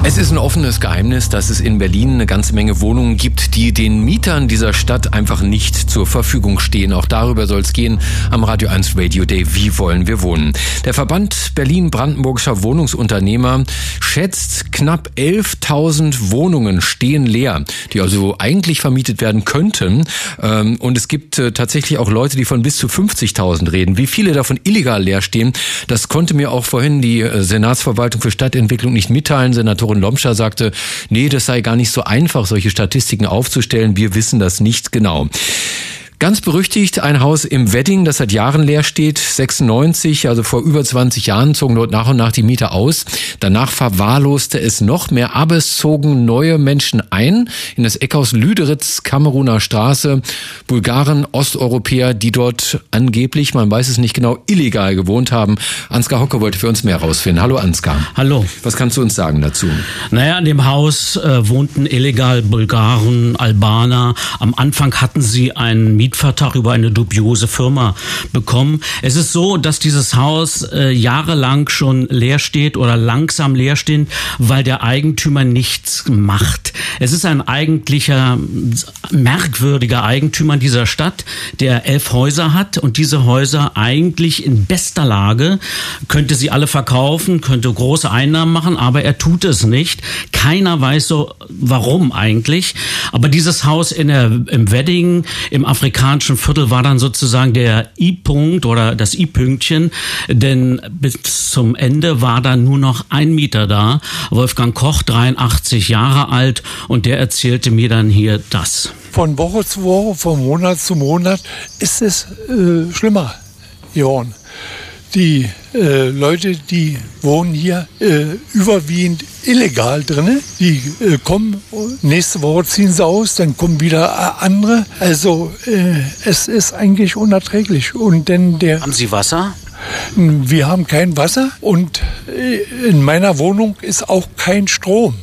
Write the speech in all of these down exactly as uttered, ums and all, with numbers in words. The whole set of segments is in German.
Es ist ein offenes Geheimnis, dass es in Berlin eine ganze Menge Wohnungen gibt, die den Mietern dieser Stadt einfach nicht zur Verfügung stehen. Auch darüber soll es gehen am Radio eins Radio Day. Wie wollen wir wohnen? Der Verband Berlin-Brandenburgischer Wohnungsunternehmer schätzt, knapp elftausend Wohnungen stehen leer, die also eigentlich vermietet werden könnten. Und es gibt tatsächlich auch Leute, die von bis zu fünfzigtausend reden. Wie viele davon illegal leer stehen, das konnte mir auch vorhin die Senatsverwaltung für Stadtentwicklung nicht mitteilen. Senatorin Lomscher sagte, nee, das sei gar nicht so einfach, solche Statistiken aufzustellen. Wir wissen das nicht genau. Ganz berüchtigt ein Haus im Wedding, das seit Jahren leer steht, sechsundneunzig, also vor über zwanzig Jahren, zogen dort nach und nach die Mieter aus. Danach verwahrloste es noch mehr, aber es zogen neue Menschen ein in das Eckhaus Lüderitz, Kameruner Straße, Bulgaren, Osteuropäer, die dort angeblich, man weiß es nicht genau, illegal gewohnt haben. Ansgar Hocke wollte für uns mehr herausfinden. Hallo Ansgar. Hallo. Was kannst du uns sagen dazu? Naja, in dem Haus äh, wohnten illegal Bulgaren, Albaner. Am Anfang hatten sie einen Mietvertrag über eine dubiose Firma bekommen. Es ist so, dass dieses Haus äh, jahrelang schon leer steht oder langsam leer steht, weil der Eigentümer nichts macht. Es ist ein eigentlicher, merkwürdiger Eigentümer dieser Stadt, der elf Häuser hat und diese Häuser eigentlich in bester Lage, könnte sie alle verkaufen, könnte große Einnahmen machen, aber er tut es nicht. Keiner weiß so, warum eigentlich. Aber dieses Haus in der, im Wedding, im afrikanischen Viertel war dann sozusagen der I-Punkt oder das I-Pünktchen, denn bis zum Ende war dann nur noch ein Mieter da, Wolfgang Koch, dreiundachtzig Jahre alt, und der erzählte mir dann hier das. Von Woche zu Woche, von Monat zu Monat ist es äh, schlimmer geworden. Die äh, Leute, die wohnen hier äh, überwiegend illegal drin. Die äh, kommen, nächste Woche ziehen sie aus, dann kommen wieder äh, andere. Also äh, es ist eigentlich unerträglich. Und denn der Haben Sie Wasser? Wir haben kein Wasser und äh, in meiner Wohnung ist auch kein Strom.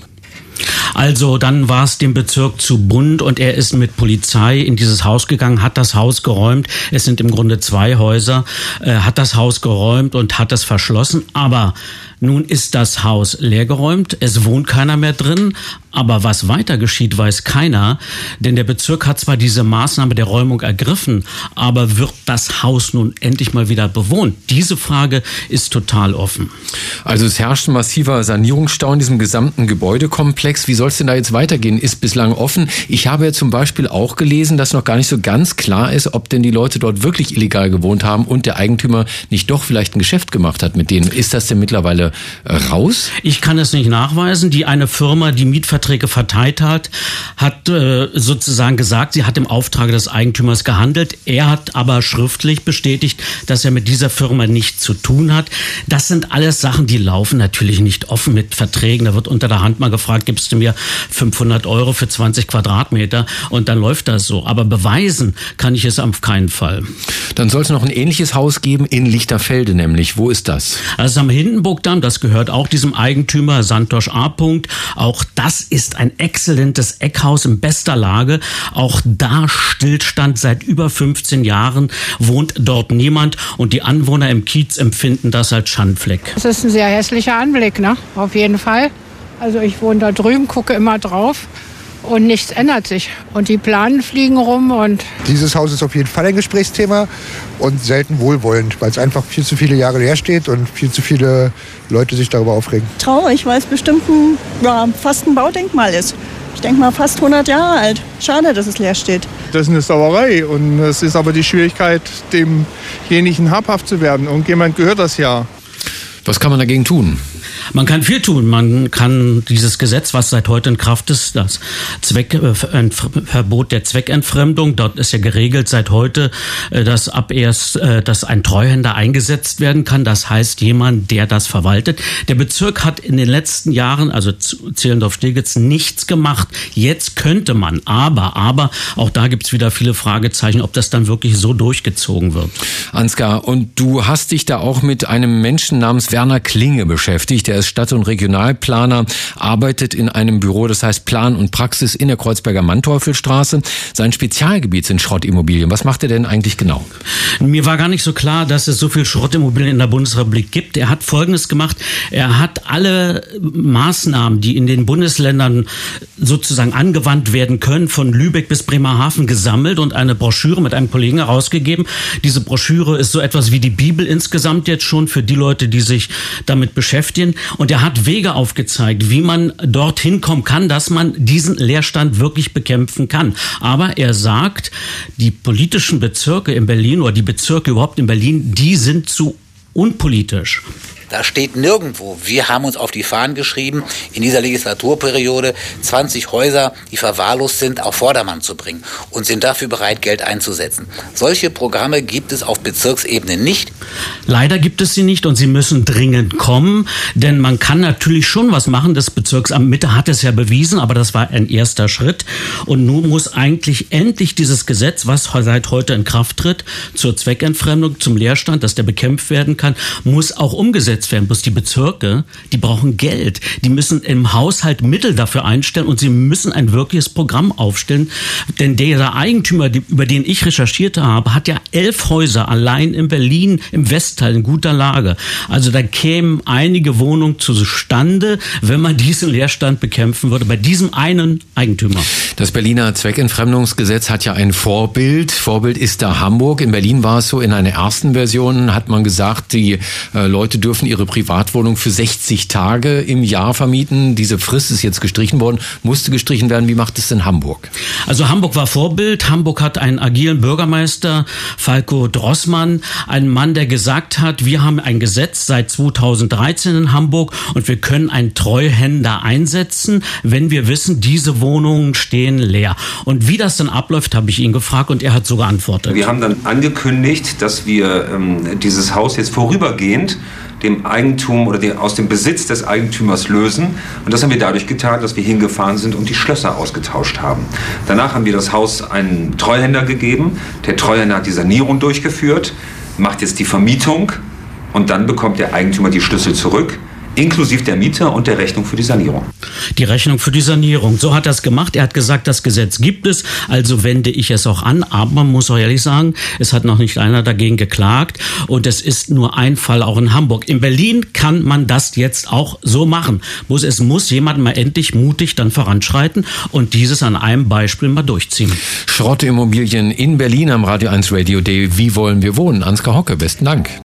Also dann war es dem Bezirk zu bunt und er ist mit Polizei in dieses Haus gegangen, hat das Haus geräumt. Es sind im Grunde zwei Häuser, äh, hat das Haus geräumt und hat es verschlossen. Aber nun ist das Haus leergeräumt, es wohnt keiner mehr drin. Aber was weiter geschieht, weiß keiner. Denn der Bezirk hat zwar diese Maßnahme der Räumung ergriffen, aber wird das Haus nun endlich mal wieder bewohnt? Diese Frage ist total offen. Also es herrscht ein massiver Sanierungsstau in diesem gesamten Gebäudekomplex. Wie soll es denn da jetzt weitergehen? Ist bislang offen. Ich habe ja zum Beispiel auch gelesen, dass noch gar nicht so ganz klar ist, ob denn die Leute dort wirklich illegal gewohnt haben und der Eigentümer nicht doch vielleicht ein Geschäft gemacht hat mit denen. Ist das denn mittlerweile raus? Ich kann es nicht nachweisen. Die eine Firma, die Mietverträge verteilt hat, hat äh, sozusagen gesagt, sie hat im Auftrage des Eigentümers gehandelt. Er hat aber schriftlich bestätigt, dass er mit dieser Firma nichts zu tun hat. Das sind alles Sachen, die laufen natürlich nicht offen mit Verträgen. Da wird unter der Hand mal gefragt, gibst du mir fünfhundert Euro für zwanzig Quadratmeter? Und dann läuft das so. Aber beweisen kann ich es auf keinen Fall. Dann soll es noch ein ähnliches Haus geben in Lichterfelde nämlich. Wo ist das? Das ist am Hindenburgdamm. Das gehört auch diesem Eigentümer, Santosh A. Auch das ist ein exzellentes Eckhaus in bester Lage. Auch da Stillstand seit über fünfzehn Jahren, wohnt dort niemand und die Anwohner im Kiez empfinden das als Schandfleck. Das ist ein sehr hässlicher Anblick, ne? Auf jeden Fall. Also ich wohne da drüben, gucke immer drauf. Und nichts ändert sich. Und die Planen fliegen rum. Und Dieses Haus ist auf jeden Fall ein Gesprächsthema und selten wohlwollend, weil es einfach viel zu viele Jahre leer steht und viel zu viele Leute sich darüber aufregen. Traurig, weil es bestimmt ein, ja, fast ein Baudenkmal ist. Ich denke mal fast hundert Jahre alt. Schade, dass es leer steht. Das ist eine Sauerei und es ist aber die Schwierigkeit, demjenigen habhaft zu werden. Und jemand gehört das ja. Was kann man dagegen tun? Man kann viel tun. Man kann dieses Gesetz, was seit heute in Kraft ist, das Zweck, äh, Verbot der Zweckentfremdung, dort ist ja geregelt seit heute, äh, dass ab erst, äh, dass ein Treuhänder eingesetzt werden kann. Das heißt, jemand, der das verwaltet. Der Bezirk hat in den letzten Jahren, also Zehlendorf-Steglitz, nichts gemacht. Jetzt könnte man, aber, aber, auch da gibt's wieder viele Fragezeichen, ob das dann wirklich so durchgezogen wird. Ansgar, und du hast dich da auch mit einem Menschen namens Werner Klinge beschäftigt. Der Er ist Stadt- und Regionalplaner, arbeitet in einem Büro, das heißt Plan und Praxis in der Kreuzberger Manteuffelstraße. Sein Spezialgebiet sind Schrottimmobilien. Was macht er denn eigentlich genau? Mir war gar nicht so klar, dass es so viel Schrottimmobilien in der Bundesrepublik gibt. Er hat Folgendes gemacht. Er hat alle Maßnahmen, die in den Bundesländern sozusagen angewandt werden können, von Lübeck bis Bremerhaven gesammelt und eine Broschüre mit einem Kollegen herausgegeben. Diese Broschüre ist so etwas wie die Bibel insgesamt jetzt schon für die Leute, die sich damit beschäftigen. Und er hat Wege aufgezeigt, wie man dorthin kommen kann, dass man diesen Leerstand wirklich bekämpfen kann. Aber er sagt, die politischen Bezirke in Berlin oder die Bezirke überhaupt in Berlin, die sind zu unpolitisch. Da steht nirgendwo, wir haben uns auf die Fahnen geschrieben, in dieser Legislaturperiode zwanzig Häuser, die verwahrlost sind, auf Vordermann zu bringen und sind dafür bereit, Geld einzusetzen. Solche Programme gibt es auf Bezirksebene nicht. Leider gibt es sie nicht und sie müssen dringend kommen, denn man kann natürlich schon was machen. Das Bezirksamt Mitte hat es ja bewiesen, aber das war ein erster Schritt. Und nun muss eigentlich endlich dieses Gesetz, was seit heute in Kraft tritt, zur Zweckentfremdung, zum Leerstand, dass der bekämpft werden kann, muss auch umgesetzt werden. Bloß die Bezirke, die brauchen Geld. Die müssen im Haushalt Mittel dafür einstellen und sie müssen ein wirkliches Programm aufstellen. Denn der Eigentümer, über den ich recherchiert habe, hat ja elf Häuser allein in Berlin im Westteil in guter Lage. Also da kämen einige Wohnungen zustande, wenn man diesen Leerstand bekämpfen würde, bei diesem einen Eigentümer. Das Berliner Zweckentfremdungsgesetz hat ja ein Vorbild. Vorbild ist da Hamburg. In Berlin war es so, in einer ersten Version hat man gesagt, die äh, Leute dürfen ihre Privatwohnung für sechzig Tage im Jahr vermieten. Diese Frist ist jetzt gestrichen worden, musste gestrichen werden. Wie macht es denn Hamburg? Also Hamburg war Vorbild. Hamburg hat einen agilen Bürgermeister, Falko Drossmann, einen Mann, der gesagt hat, wir haben ein Gesetz seit zweitausenddreizehn in Hamburg und wir können einen Treuhänder einsetzen, wenn wir wissen, diese Wohnungen stehen leer. Und wie das dann abläuft, habe ich ihn gefragt und er hat so geantwortet. Wir haben dann angekündigt, dass wir ähm, dieses Haus jetzt vorübergehend dem Eigentum oder dem, aus dem Besitz des Eigentümers lösen. Und das haben wir dadurch getan, dass wir hingefahren sind und die Schlösser ausgetauscht haben. Danach haben wir das Haus einen Treuhänder gegeben. Der Treuhänder hat die Sanierung durchgeführt, macht jetzt die Vermietung und dann bekommt der Eigentümer die Schlüssel zurück, inklusive der Miete und der Rechnung für die Sanierung. Die Rechnung für die Sanierung. So hat er es gemacht. Er hat gesagt, das Gesetz gibt es, also wende ich es auch an. Aber man muss auch ehrlich sagen, es hat noch nicht einer dagegen geklagt. Und es ist nur ein Fall auch in Hamburg. In Berlin kann man das jetzt auch so machen. Es muss jemand mal endlich mutig dann voranschreiten und dieses an einem Beispiel mal durchziehen. Schrottimmobilien in Berlin am Radio eins Radio Day. Wie wollen wir wohnen? Ansgar Hocke, besten Dank.